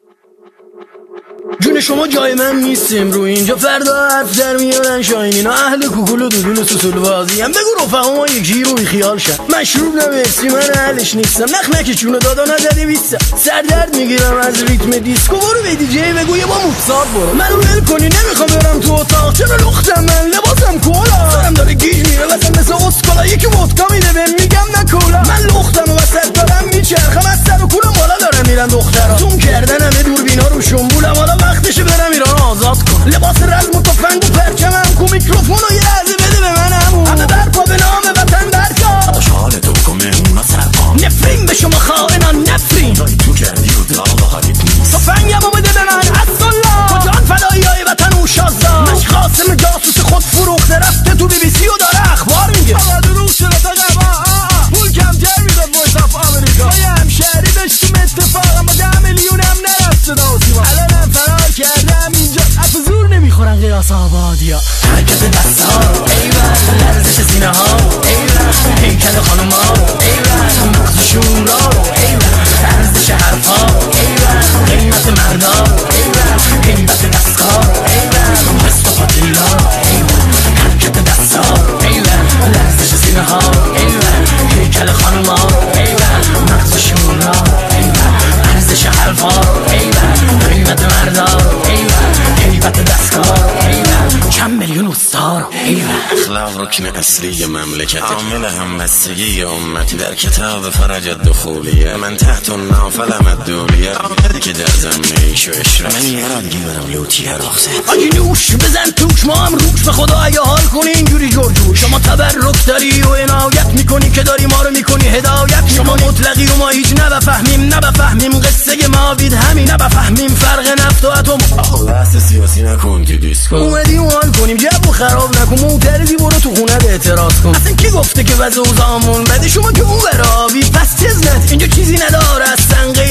جون شما جای من نیستیم رو اینجا، فردا حرف در میارن شاینینا، اهل کوکول و دودون و سوسول بازی هم. بگو رفقا ما یکی رو خیال شد، مشروب نمیرسی من اهلش نیستم، نخ نکشونه دادا نزده بیستم، سردرد میگیرم از ریتم دیسکو. برو به دیجی بگو یه با موتساب برو، منو ول کنی نمیخوام برم تو اتاق، چرا لختم من لباسم کولا، سرم داره گیج میره واسه مثل اسکالا، یکی ودکا میده بهم میگم نه کولا، من لختم و وسط دارم میچرخم از سر و کولم بالا داره میرن دخترا، زوم کردن همه دوربینا رو شنبولم، حالا وقتشه برم ایران آزاد کن، لباس رزم و تفنگ و پرچمم کو، میکروفون و یه لحظه بده به منم، همه برپا به نام وطن برکا، داداش حالتو بکن مهمونا سرپام، نفرین به شما خائنان نفرین، داری تو کردی و داغ حالیت نیست، تفنگمو بده به من عزالله، کجان فداییای وطن و شازده، مش خاصم جاسوس خود فروخته رفته تو بی بی سی و داره اخبار میگه، آقا دروغ شده تا قبا پول کمتر میداد وایس آف آمریکا، ما یه همشهری داشتیم اتفاق، اما 10 میلیون هم نرفت صدا و سیما، الانم فرار کردم اینجا اف زور نمیخورن قیاس آبادیا، حرکت دستا ایول، لرزش سینه ها ایول، هیکل خانم ها ایول، مغزشون را ایول، ارزش حرفا ایول، قیمت مردا ایول، قیمت دستکار ایول، حس و پاتیلا ایول، حرکت دستا ایول، لرزش سینه ها ایول، هیکل خانم ها ایول، مغزشون را ایول، ارزش حرفا ایول، قیمت مردا ایول، قیمت دستکار ایول، چند میلیون استار ایول. اخلاق رکن اصلی مملکت، عامل همبستگی امتی، در کتاب فرج الدخولیه، من تحت النافل مدولیه، آمده که در زمینه ایش و اشرت، من یه را دیگه برم لوتیه رخصت، آجی نوش بزن توش ما هم روش، به خدا اگه حال کنی اینجوری جورجور، شما تبرک داری و عنایت میکنی که داری ما رو میکنی هدایت، شما مطلقی و ما هیچ نبفهمیم قصه ما بید همین، نبفهمیم فرق نفت و اتم، آقا بحث سیاسی نکن که دیسکو، اومدیم حال کنیم جبو خراب نکن، معترضی برو تو خونه اعتراض کن، اصلا کی گفته که وضع اوضاعمون بده، شما که اون برابی پس چزنت اینجا چیزی نداره اصلا